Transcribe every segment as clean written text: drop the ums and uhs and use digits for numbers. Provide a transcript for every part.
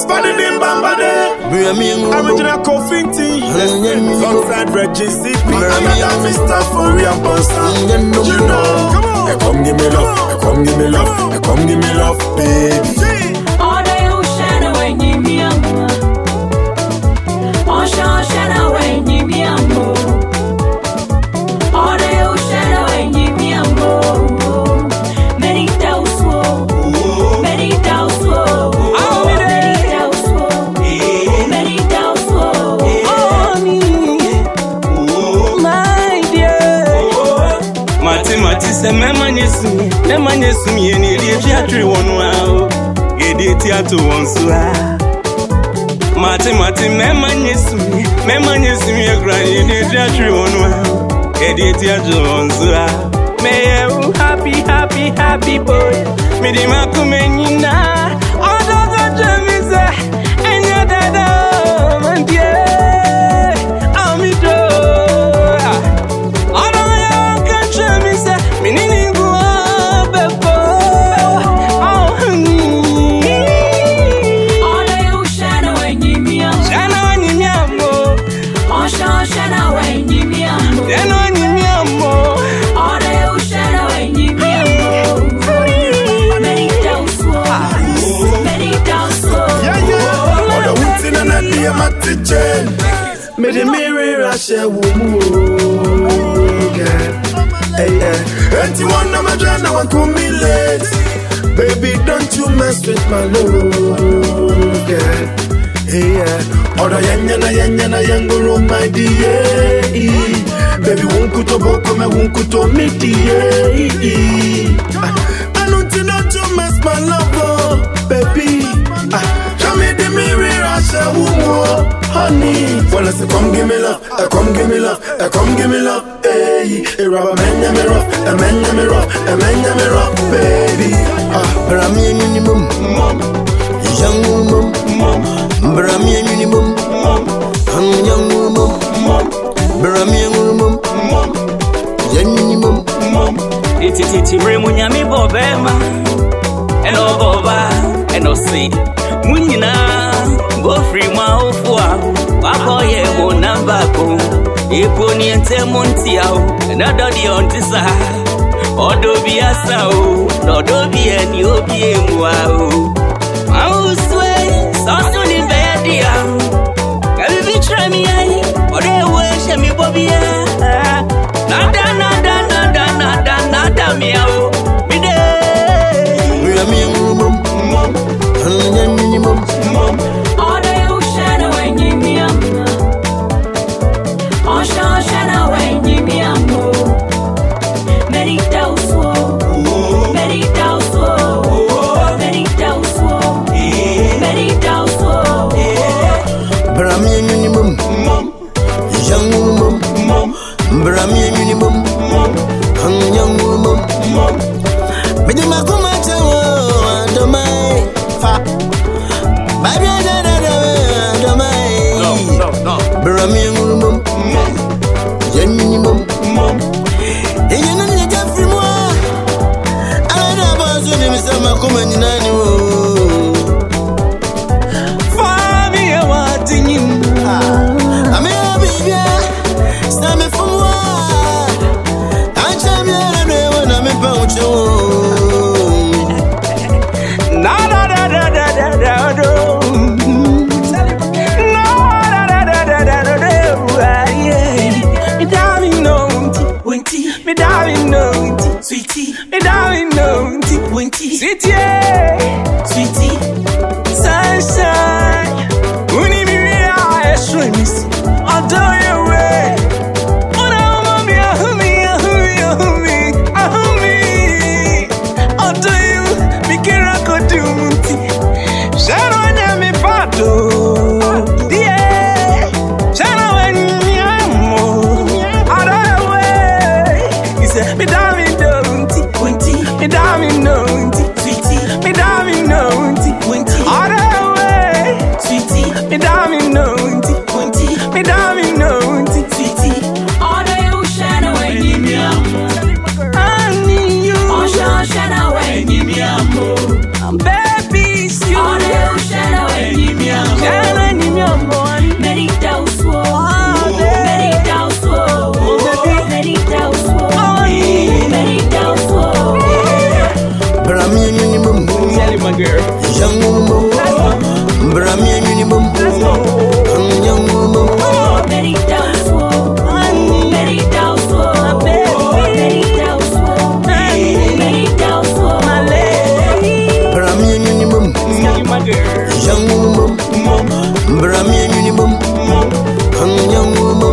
Spanidim Bambade, original Kofinti, alongside Reggie CP, another Mr. Furian Bonsa. You know, come on. Come give me love, come give me love, come give me love, baby. All day ocean away, me amo. Ocean away, me amo. All day ocean away, me amo. Many thousand, many thousand. Mati se mema nyesumi eni ri atri wonu a gede ti ato wonso a Mati mema nyesumi egra eni ri atri wonu a gede ti ato wonso a May you happy boy me di makumenyina odo go jamiza enya dada mandie amido Me the mirror I share wumu hey and you want my dream now I come me late baby don't you mess with my love hey oda yanya yanguru my dear baby wonkuto boko me wonkuto me dear I know you mess my love baby show me the mirror I share wumu honey, well I say come give me love, come give me love, come give me love, hey. A rubber man ya me rough, a man ya me rough, baby. Brami minimum, young woman, Brami minimum, young woman, Brami minimum, young minimum. It's Remunya me bobema, and all boba, and no see. Munina. Go free ma ofua wako ye mo namba ko epo ni ente montiao another di ontisa odo bi asa o odo bi eni obi emu a o ma uswe so so ni bedia can you try me ai odo we she mi bobia nada me o mi de we are minimum Brami minimum, young woman, but you must come out to my fa. Baby, no. Brami minimum, young minimum, and you know you get free more. I don't know about you, Mr. Makuman, you know. For me, I want you. I mean, stand me for what? I tell you, when I'm about you. Me darling, no, sweetie. Me darling, no, sweetie. Sweetie, sunshine. Uni me I swims. I'll do your way. Oh no, mommy, I'll do you. Me kira kodumunti. Shano nyami pato. Yeah, shano nyamo. Other way. He said, me darling, don't. Me darling, don't. Sweetie, me darling, don't. Other way. Sweetie, me darling, don't. Me darling, don't. Sweetie, all day ocean away, me amo. I need you. Ocean away, me amo. Baby, you. All day ocean away, me girl. Young woman, Brammy and Unibum, young woman. Many doubts, many doubts, many doubts, many doubts, my lady. Brammy and Unibum, My girl. young woman, Brammy and Unibum, young woman.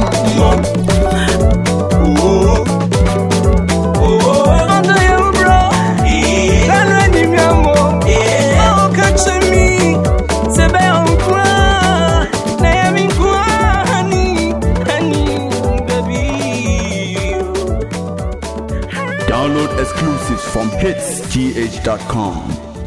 Download exclusives from hitsgh.com.